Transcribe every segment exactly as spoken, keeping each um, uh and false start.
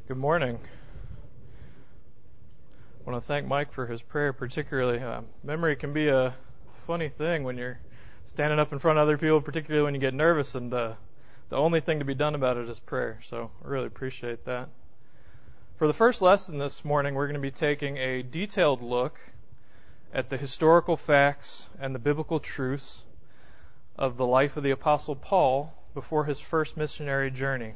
Good morning. I want to thank Mike for his prayer, particularly. Uh, memory can be a funny thing when you're standing up in front of other people, particularly when you get nervous, and uh, the only thing to be done about it is prayer. So I really appreciate that. For the first lesson this morning, we're going to be taking a detailed look at the historical facts and the biblical truths of the life of the Apostle Paul before his first missionary journey.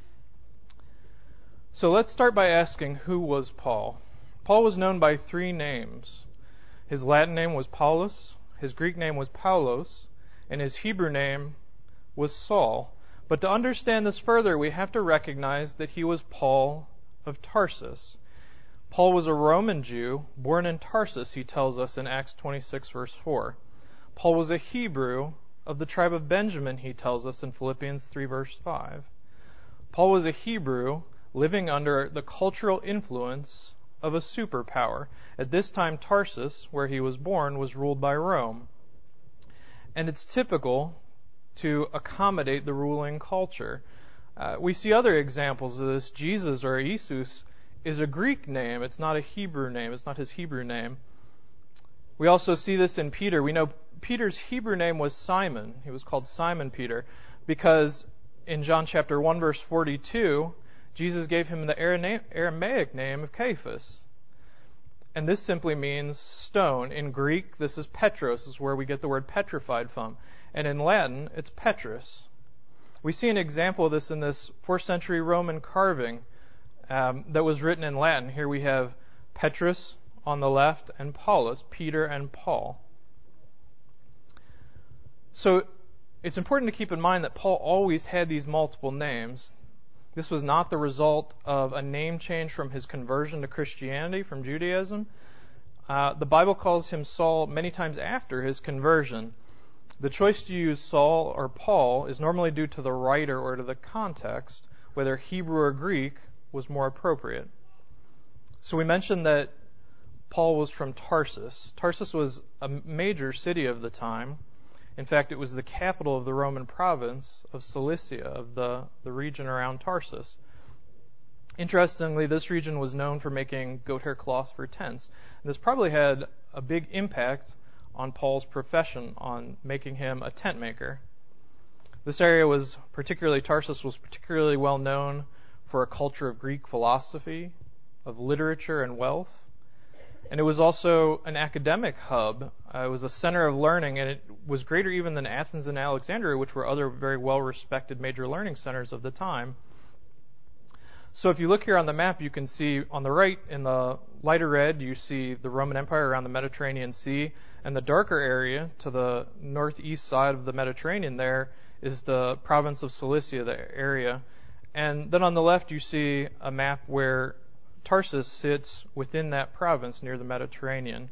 So let's start by asking, who was Paul? Paul was known by three names. His Latin name was Paulus, his Greek name was Paulos, and his Hebrew name was Saul. But to understand this further, we have to recognize that he was Paul of Tarsus. Paul was a Roman Jew, born in Tarsus, he tells us in Acts twenty-six, verse four. Paul was a Hebrew of the tribe of Benjamin, he tells us in Philippians three, verse five. Paul was a Hebrew living under the cultural influence of a superpower. At this time, Tarsus, where he was born, was ruled by Rome. And it's typical to accommodate the ruling culture. Uh, we see other examples of this. Jesus, or Jesus, is a Greek name. It's not a Hebrew name. It's not his Hebrew name. We also see this in Peter. We know Peter's Hebrew name was Simon. He was called Simon Peter because in John chapter one, verse forty-two, Jesus gave him the Aramaic name of Cephas. And this simply means stone. In Greek, this is Petros. This is where we get the word petrified from. And in Latin, it's Petrus. We see an example of this in this fourth century Roman carving um, that was written in Latin. Here we have Petrus on the left and Paulus, Peter and Paul. So it's important to keep in mind that Paul always had these multiple names. This was not the result of a name change from his conversion to Christianity, from Judaism. Uh, the Bible calls him Saul many times after his conversion. The choice to use Saul or Paul is normally due to the writer or to the context, whether Hebrew or Greek was more appropriate. So we mentioned that Paul was from Tarsus. Tarsus was a major city of the time. In fact, it was the capital of the Roman province of Cilicia, of the, the region around Tarsus. Interestingly, this region was known for making goat hair cloths for tents. And this probably had a big impact on Paul's profession, on making him a tent maker. This area was particularly, Tarsus was particularly well known for a culture of Greek philosophy, of literature and wealth. And it was also an academic hub. Uh, it was a center of learning, and it was greater even than Athens and Alexandria, which were other very well-respected major learning centers of the time. So if you look here on the map, you can see on the right, in the lighter red, you see the Roman Empire around the Mediterranean Sea, and the darker area to the northeast side of the Mediterranean there is the province of Cilicia, the area. And then on the left, you see a map where Tarsus sits within that province near the Mediterranean.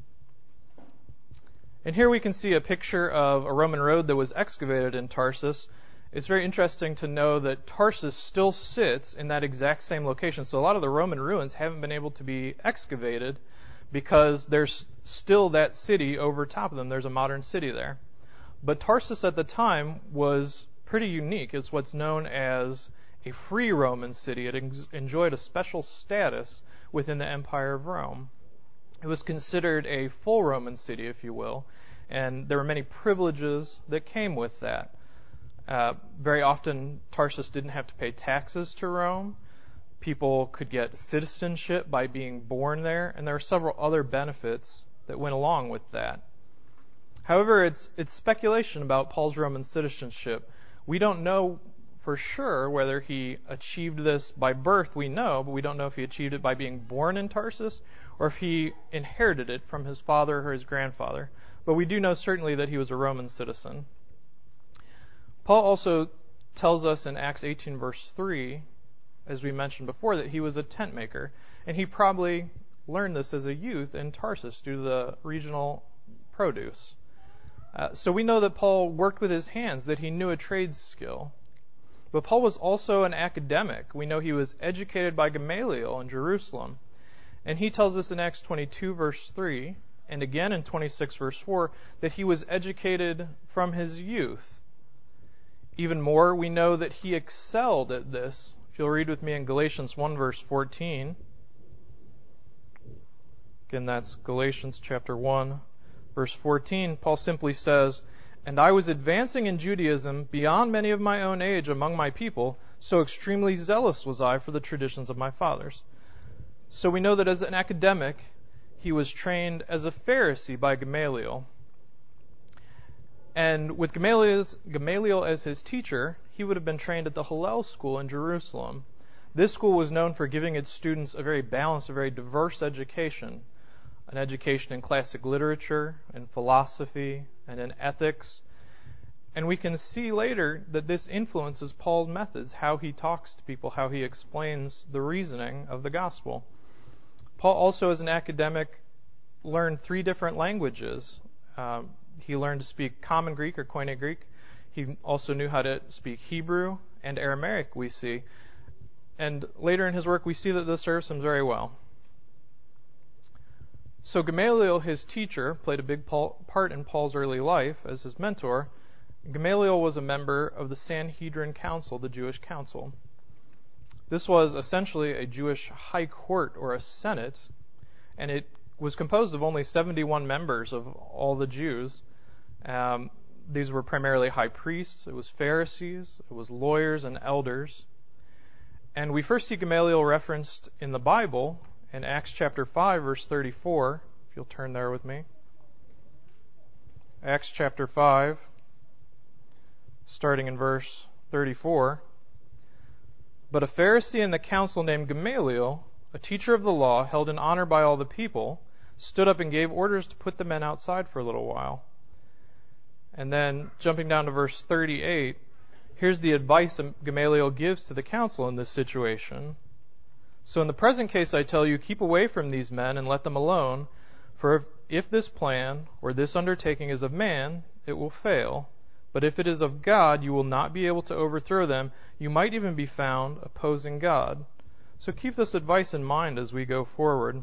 And here we can see a picture of a Roman road that was excavated in Tarsus. It's very interesting to know that Tarsus still sits in that exact same location. So a lot of the Roman ruins haven't been able to be excavated because there's still that city over top of them. There's a modern city there. But Tarsus at the time was pretty unique. It's what's known as a free Roman city. It en- enjoyed a special status within the Empire of Rome. It was considered a full Roman city, if you will, and there were many privileges that came with that. Uh, very often, Tarsus didn't have to pay taxes to Rome. People could get citizenship by being born there, and there were several other benefits that went along with that. However, it's it's speculation about Paul's Roman citizenship. We don't know for sure whether he achieved this by birth. We know, but we don't know if he achieved it by being born in Tarsus or if he inherited it from his father or his grandfather. But we do know certainly that he was a Roman citizen. Paul also tells us in Acts eighteen, verse three, as we mentioned before, that he was a tent maker. And he probably learned this as a youth in Tarsus due to the regional produce. Uh, so we know that Paul worked with his hands, that he knew a trade skill. But Paul was also an academic. We know he was educated by Gamaliel in Jerusalem. And he tells us in Acts twenty-two, verse three, and again in twenty-six, verse four, that he was educated from his youth. Even more, we know that he excelled at this. If If you'll read with me in Galatians one, verse fourteen. Again, that's Galatians chapter one, verse fourteen. Paul simply says, "And I was advancing in Judaism beyond many of my own age among my people, so extremely zealous was I for the traditions of my fathers." So we know that as an academic, he was trained as a Pharisee by Gamaliel. And with Gamaliel as his teacher, he would have been trained at the Hillel school in Jerusalem. This school was known for giving its students a very balanced, a very diverse education. An education in classic literature, in philosophy, and in ethics. And we can see later that this influences Paul's methods, how he talks to people, how he explains the reasoning of the gospel. Paul also, as an academic, learned three different languages. Um, he learned to speak Common Greek or Koine Greek. He also knew how to speak Hebrew and Aramaic, we see. And later in his work, we see that this serves him very well. So Gamaliel, his teacher, played a big part in Paul's early life as his mentor. Gamaliel was a member of the Sanhedrin Council, the Jewish council. This was essentially a Jewish high court or a senate, and it was composed of only seventy-one members of all the Jews. Um, these were primarily high priests, it was Pharisees, it was lawyers and elders. And we first see Gamaliel referenced in the Bible in Acts chapter five, verse thirty-four, if you'll turn there with me. Acts chapter five, starting in verse thirty-four. "But a Pharisee in the council named Gamaliel, a teacher of the law, held in honor by all the people, stood up and gave orders to put the men outside for a little while." And then, jumping down to verse thirty-eight, here's the advice Gamaliel gives to the council in this situation. "So in the present case, I tell you, keep away from these men and let them alone, for if, if this plan or this undertaking is of man, it will fail. But if it is of God, you will not be able to overthrow them. You might even be found opposing God." So keep this advice in mind as we go forward.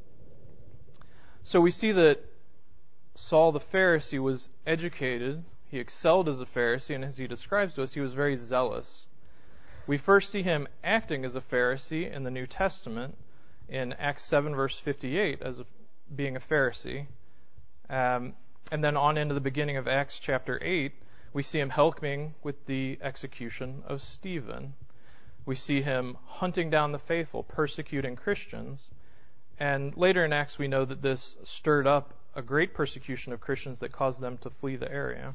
So we see that Saul the Pharisee was educated. He excelled as a Pharisee, and as he describes to us, he was very zealous. We first see him acting as a Pharisee in the New Testament in Acts seven, verse fifty-eight, as a, being a Pharisee. Um, and then on into the beginning of Acts chapter eight, we see him helping with the execution of Stephen. We see him hunting down the faithful, persecuting Christians. And later in Acts, we know that this stirred up a great persecution of Christians that caused them to flee the area.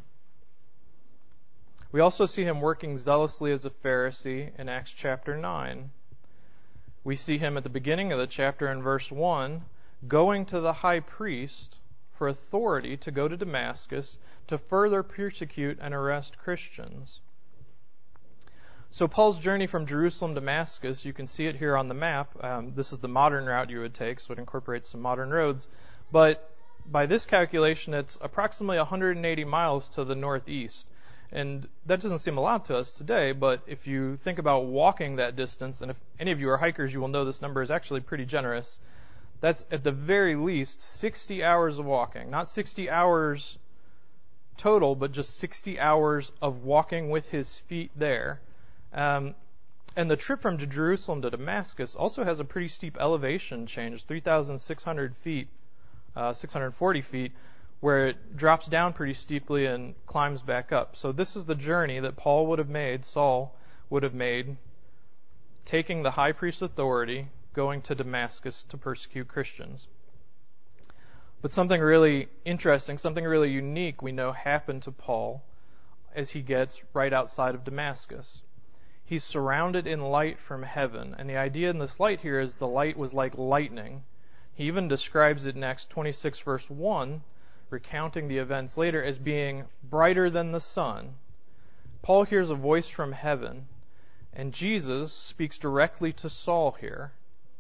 We also see him working zealously as a Pharisee in Acts chapter nine. We see him at the beginning of the chapter in verse one, going to the high priest for authority to go to Damascus to further persecute and arrest Christians. So Paul's journey from Jerusalem to Damascus, you can see it here on the map. Um, this is the modern route you would take, so it incorporates some modern roads. But by this calculation, it's approximately one hundred eighty miles to the northeast. And that doesn't seem a lot to us today, but if you think about walking that distance, and if any of you are hikers, you will know this number is actually pretty generous. That's at the very least sixty hours of walking. Not sixty hours total, but just sixty hours of walking with his feet there. Um, and the trip from Jerusalem to Damascus also has a pretty steep elevation change, three thousand six hundred feet, uh, six hundred forty feet, where it drops down pretty steeply and climbs back up. So this is the journey that Paul would have made, Saul would have made, taking the high priest's authority, going to Damascus to persecute Christians. But something really interesting, something really unique we know happened to Paul as he gets right outside of Damascus. He's surrounded in light from heaven, and the idea in this light here is the light was like lightning. He even describes it in Acts twenty-six, verse one, recounting the events later, as being brighter than the sun. Paul hears a voice from heaven, and Jesus speaks directly to Saul here.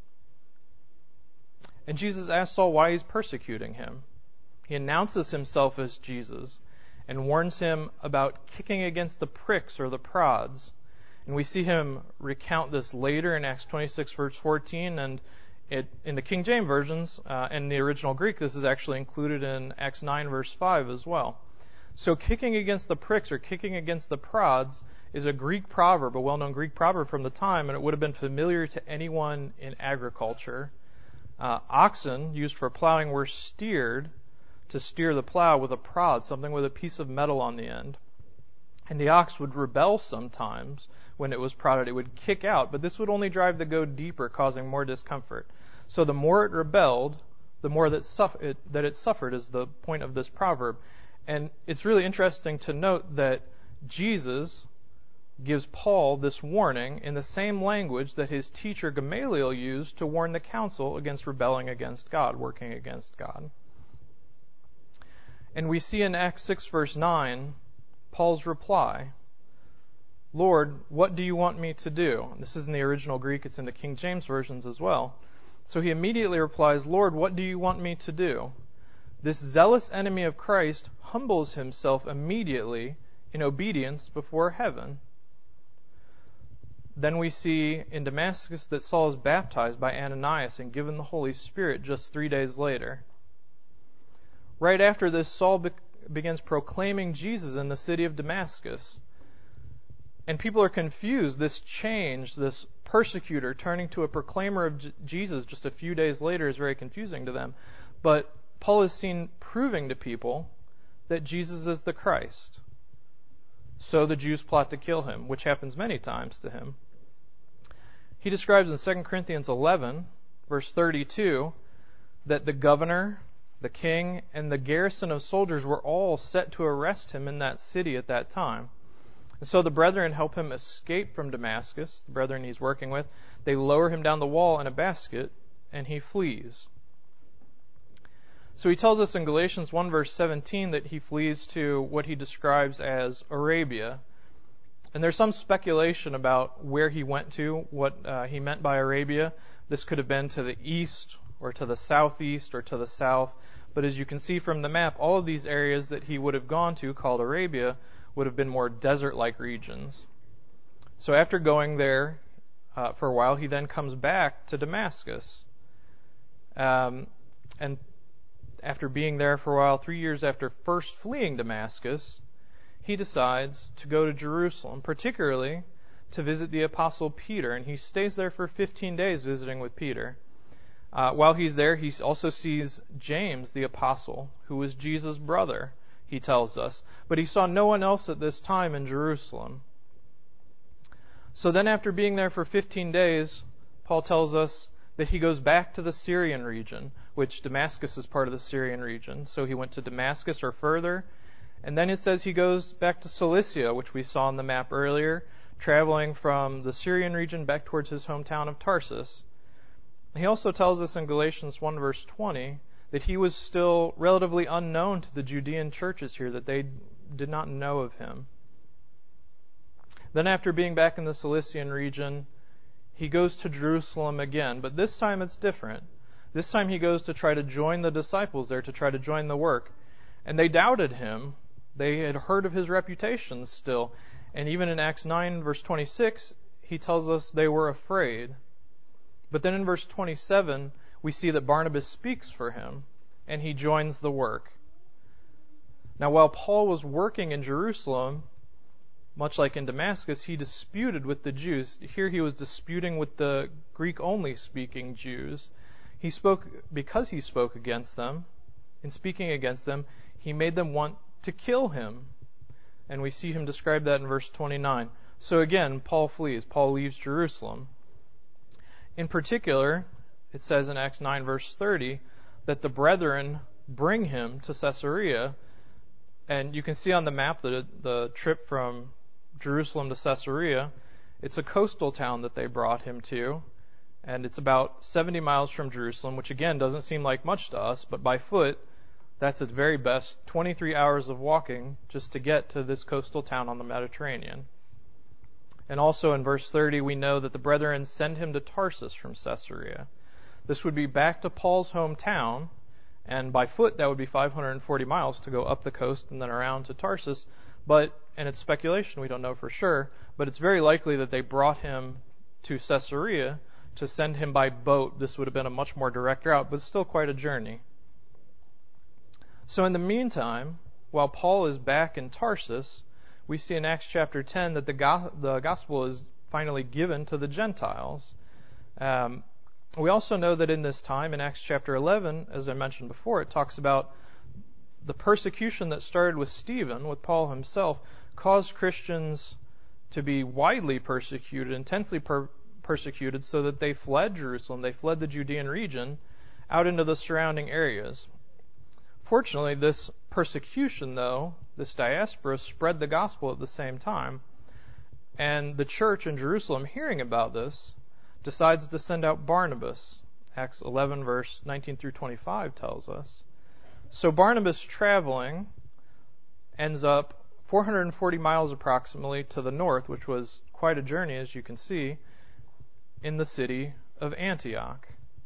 And Jesus asks Saul why he's persecuting him. He announces himself as Jesus and warns him about kicking against the pricks or the prods. And we see him recount this later in Acts twenty-six, verse fourteen, and It, in the King James versions, uh, and the original Greek, this is actually included in Acts nine, verse five as well. So kicking against the pricks or kicking against the prods is a Greek proverb, a well-known Greek proverb from the time, and it would have been familiar to anyone in agriculture. Uh, oxen used for plowing were steered to steer the plow with a prod, something with a piece of metal on the end. And the ox would rebel sometimes when it was prodded. It would kick out, but this would only drive the goad deeper, causing more discomfort. So the more it rebelled, the more that, suff- it, that it suffered is the point of this proverb. And it's really interesting to note that Jesus gives Paul this warning in the same language that his teacher Gamaliel used to warn the council against rebelling against God, working against God. And we see in Acts six, verse nine, Paul's reply, Lord, what do you want me to do? This is in the original Greek. It's in the King James versions as well. So he immediately replies, Lord, what do you want me to do? This zealous enemy of Christ humbles himself immediately in obedience before heaven. Then we see in Damascus that Saul is baptized by Ananias and given the Holy Spirit just three days later. Right after this, Saul be- begins proclaiming Jesus in the city of Damascus. And people are confused. This change, this persecutor turning to a proclaimer of J- Jesus just a few days later is very confusing to them. But Paul is seen proving to people that Jesus is the Christ. So the Jews plot to kill him, which happens many times to him. He describes in Second Corinthians eleven, verse thirty-two, that the governor, the king, and the garrison of soldiers were all set to arrest him in that city at that time. And so the brethren help him escape from Damascus, the brethren he's working with. They lower him down the wall in a basket, and he flees. So he tells us in Galatians one, verse seventeen, that he flees to what he describes as Arabia. And there's some speculation about where he went to, what uh, he meant by Arabia. This could have been to the east, or to the southeast, or to the south. But as you can see from the map, all of these areas that he would have gone to, called Arabia, would have been more desert-like regions. So after going there uh, for a while, he then comes back to Damascus. Um, and after being there for a while, three years after first fleeing Damascus, he decides to go to Jerusalem, particularly to visit the Apostle Peter. And he stays there for fifteen days visiting with Peter. Uh, while he's there, he also sees James, the apostle, who was Jesus' brother, he tells us. But he saw no one else at this time in Jerusalem. So then after being there for fifteen days, Paul tells us that he goes back to the Syrian region, which Damascus is part of the Syrian region. So he went to Damascus or further. And then it says he goes back to Cilicia, which we saw on the map earlier, traveling from the Syrian region back towards his hometown of Tarsus. He also tells us in Galatians one, verse twenty, that he was still relatively unknown to the Judean churches here, that they did not know of him. Then after being back in the Cilician region, he goes to Jerusalem again, but this time it's different. This time he goes to try to join the disciples there, to try to join the work. And they doubted him. They had heard of his reputation still. And even in Acts nine, verse twenty-six, he tells us they were afraid. But then in verse twenty-seven, we see that Barnabas speaks for him, and he joins the work. Now, while Paul was working in Jerusalem, much like in Damascus, he disputed with the Jews. Here he was disputing with the Greek-only speaking Jews. He spoke, because he spoke against them, in speaking against them, he made them want to kill him. And we see him describe that in verse twenty-nine. So again, Paul flees. Paul leaves Jerusalem. In particular, it says in Acts nine, verse thirty, that the brethren bring him to Caesarea. And you can see on the map that the trip from Jerusalem to Caesarea, it's a coastal town that they brought him to. And it's about seventy miles from Jerusalem, which again doesn't seem like much to us, but by foot, that's at very best twenty-three hours of walking just to get to this coastal town on the Mediterranean. And also in verse thirty, we know that the brethren send him to Tarsus from Caesarea. This would be back to Paul's hometown, and by foot that would be five hundred forty miles to go up the coast and then around to Tarsus. But, and it's speculation, we don't know for sure, but it's very likely that they brought him to Caesarea to send him by boat. This would have been a much more direct route, but still quite a journey. So in the meantime, while Paul is back in Tarsus, we see in Acts chapter ten that the, go- the gospel is finally given to the Gentiles. Um, we also know that in this time, in Acts chapter eleven, as I mentioned before, it talks about the persecution that started with Stephen, with Paul himself, caused Christians to be widely persecuted, intensely per- persecuted, so that they fled Jerusalem, they fled the Judean region out into the surrounding areas. Fortunately, this persecution, though, this diaspora, spread the gospel at the same time. And the church in Jerusalem, hearing about this, decides to send out Barnabas. Acts eleven, verse nineteen through twenty-five tells us. So Barnabas, traveling, ends up four hundred forty miles approximately to the north, which was quite a journey, as you can see, in the city of Antioch.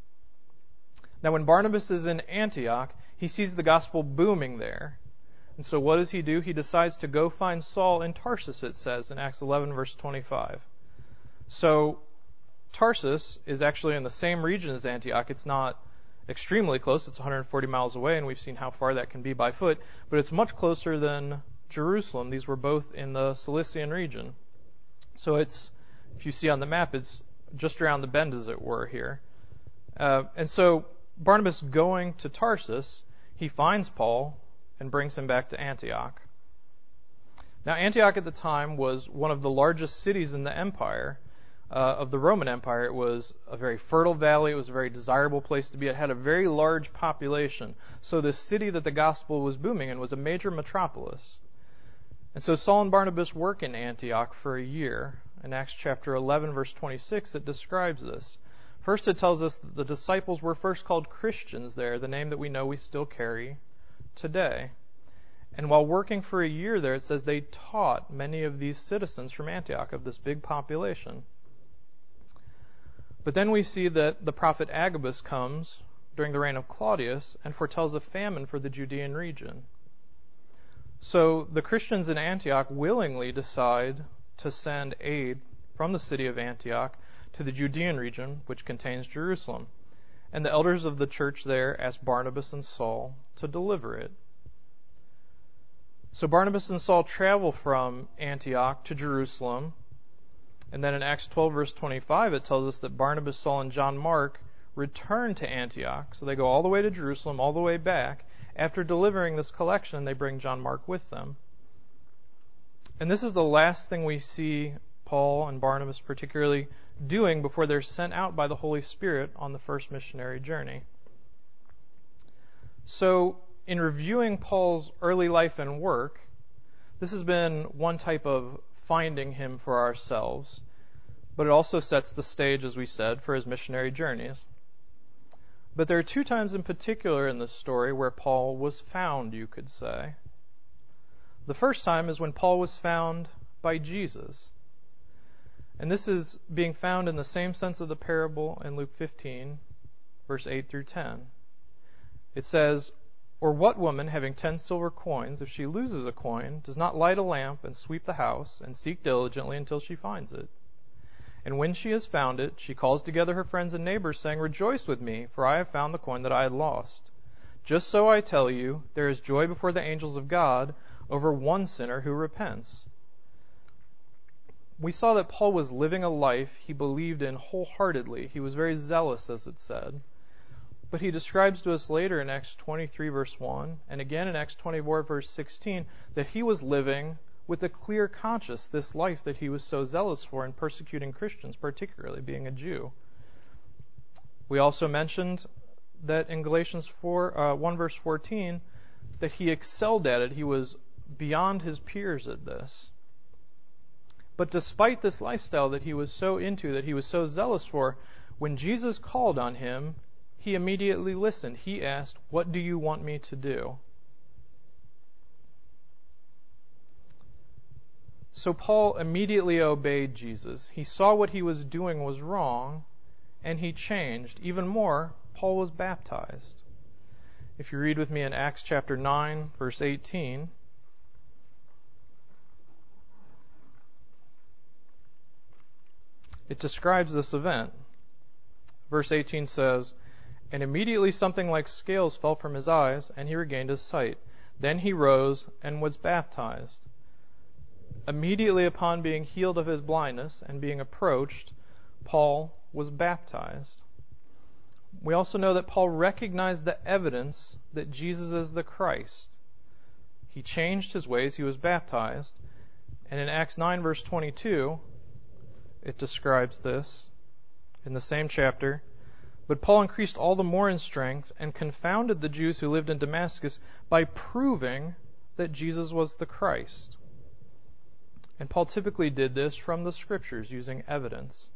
Now, when Barnabas is in Antioch, he sees the gospel booming there. And so what does he do? He decides to go find Saul in Tarsus, it says in Acts eleven, verse twenty-five. So Tarsus is actually in the same region as Antioch. It's not extremely close. It's one hundred forty miles away, and we've seen how far that can be by foot. But it's much closer than Jerusalem. These were both in the Cilician region. So it's, if you see on the map, it's just around the bend, as it were, here. Uh, and so Barnabas, going to Tarsus, he finds Paul and brings him back to Antioch. Now, Antioch at the time was one of the largest cities in the empire, uh, of the Roman Empire. It was a very fertile valley. It was a very desirable place to be. It had a very large population. So this city that the gospel was booming in was a major metropolis. And so Saul and Barnabas work in Antioch for a year. In Acts chapter eleven, verse twenty-six, it describes this. First, it tells us that the disciples were first called Christians there, the name that we know we still carry today. And while working for a year there, it says they taught many of these citizens from Antioch, of this big population. But then we see that the prophet Agabus comes during the reign of Claudius and foretells a famine for the Judean region. So the Christians in Antioch willingly decide to send aid from the city of Antioch to the Judean region, which contains Jerusalem. And the elders of the church there asked Barnabas and Saul to deliver it. So Barnabas and Saul travel from Antioch to Jerusalem. And then in Acts twelve, verse twenty-five, it tells us that Barnabas, Saul, and John Mark return to Antioch. So they go all the way to Jerusalem, all the way back. After delivering this collection, they bring John Mark with them. And this is the last thing we see Paul and Barnabas particularly doing before they're sent out by the Holy Spirit on the first missionary journey. So, in reviewing Paul's early life and work, this has been one type of finding him for ourselves, but it also sets the stage, as we said, for his missionary journeys. But there are two times in particular in this story where Paul was found, you could say. The first time is when Paul was found by Jesus. And this is being found in the same sense of the parable in Luke fifteen, verse eight through ten. It says, "Or what woman, having ten silver coins, if she loses a coin, does not light a lamp and sweep the house and seek diligently until she finds it? And when she has found it, she calls together her friends and neighbors, saying, 'Rejoice with me, for I have found the coin that I had lost.' Just so I tell you, there is joy before the angels of God over one sinner who repents." We saw that Paul was living a life he believed in wholeheartedly. He was very zealous, as it said. But he describes to us later in Acts twenty-three, verse one, and again in Acts twenty-four, verse sixteen, that he was living with a clear conscience this life that he was so zealous for in persecuting Christians, particularly being a Jew. We also mentioned that in Galatians four, uh, one, verse fourteen, that he excelled at it. He was beyond his peers at this. But despite this lifestyle that he was so into, that he was so zealous for, when Jesus called on him, he immediately listened. He asked, "What do you want me to do?" So Paul immediately obeyed Jesus. He saw what he was doing was wrong, and he changed. Even more, Paul was baptized. If you read with me in Acts chapter nine, verse eighteen, it describes this event. Verse eighteen says, "And immediately something like scales fell from his eyes, and he regained his sight. Then he rose and was baptized." Immediately upon being healed of his blindness and being approached, Paul was baptized. We also know that Paul recognized the evidence that Jesus is the Christ. He changed his ways, he was baptized, and in Acts nine verse twenty-two, it describes this in the same chapter. But Paul increased all the more in strength and confounded the Jews who lived in Damascus by proving that Jesus was the Christ. And Paul typically did this from the Scriptures using evidence.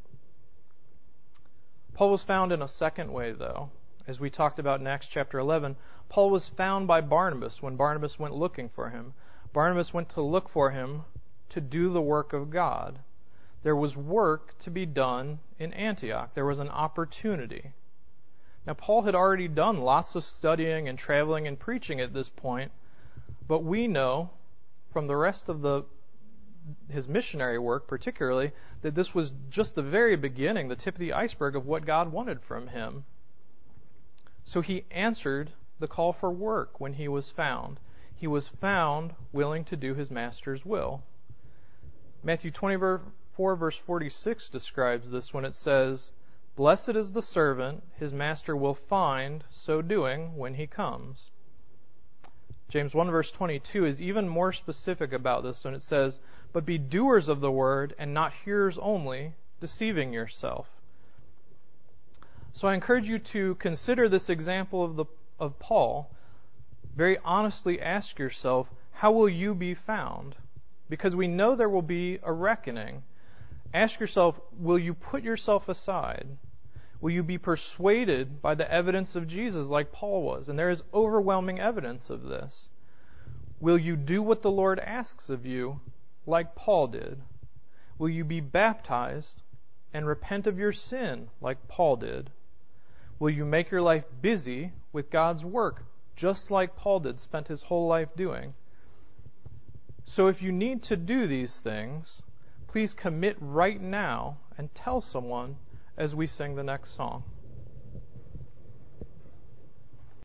Paul was found in a second way, though. As we talked about in Acts chapter eleven, Paul was found by Barnabas when Barnabas went looking for him. Barnabas went to look for him to do the work of God. There was work to be done in Antioch. There was an opportunity. Now, Paul had already done lots of studying and traveling and preaching at this point, but we know from the rest of the his missionary work particularly, that this was just the very beginning, the tip of the iceberg of what God wanted from him. So he answered the call for work when he was found. He was found willing to do his master's will. Matthew twenty-four verse forty-six describes this when it says, "Blessed is the servant his master will find so doing when he comes." James one verse twenty-two is even more specific about this when it says, "But be doers of the word and not hearers only, deceiving yourself." So I encourage you to consider this example of the of Paul. Very honestly ask yourself, how will you be found? Because we know there will be a reckoning. Ask yourself, will you put yourself aside? Will you be persuaded by the evidence of Jesus like Paul was? And there is overwhelming evidence of this. Will you do what the Lord asks of you like Paul did? Will you be baptized and repent of your sin like Paul did? Will you make your life busy with God's work just like Paul did, spent his whole life doing? So if you need to do these things, please commit right now and tell someone as we sing the next song.